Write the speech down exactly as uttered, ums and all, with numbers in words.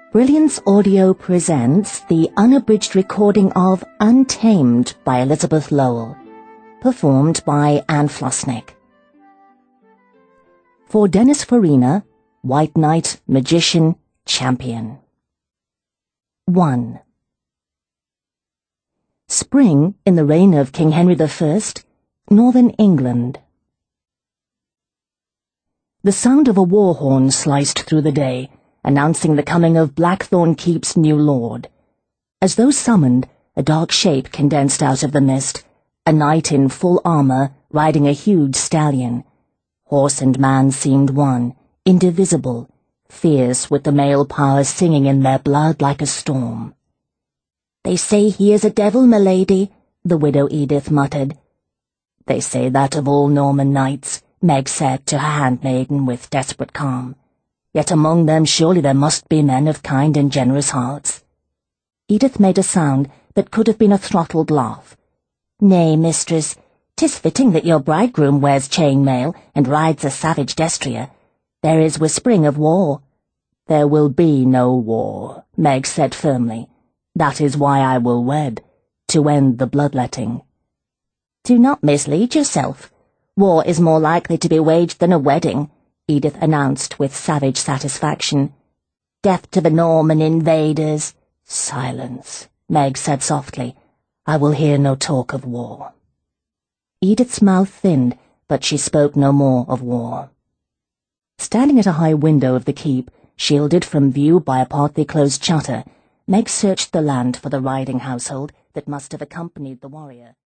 Brilliance Audio presents the unabridged recording of Untamed by Elizabeth Lowell, performed by Anne Flosnick. For Dennis Farina, White Knight, Magician, Champion. one. Spring in the reign of King Henry the First, Northern England. The sound of a war horn sliced through the day, announcing the coming of Blackthorn Keep's new lord. As though summoned, a dark shape condensed out of the mist, a knight in full armor riding a huge stallion. Horse and man seemed one, indivisible, fierce with the male power singing in their blood like a storm. "They say he is a devil, my lady," the widow Edith muttered. "They say that of all Norman knights," Meg said to her handmaiden with desperate calm. "Yet among them surely there must be men of kind and generous hearts." Edith made a sound that could have been a throttled laugh. "Nay, mistress, 'tis fitting that your bridegroom wears chain-mail and rides a savage destrier. There is whispering of war." "There will be no war," Meg said firmly. "That is why I will wed, to end the bloodletting." "Do not mislead yourself. War is more likely to be waged than a wedding," Edith announced with savage satisfaction. "Death to the Norman invaders." "Silence," Meg said softly. "I will hear no talk of war." Edith's mouth thinned, but she spoke no more of war. Standing at a high window of the keep, shielded from view by a partly closed shutter, Meg searched the land for the riding household that must have accompanied the warrior.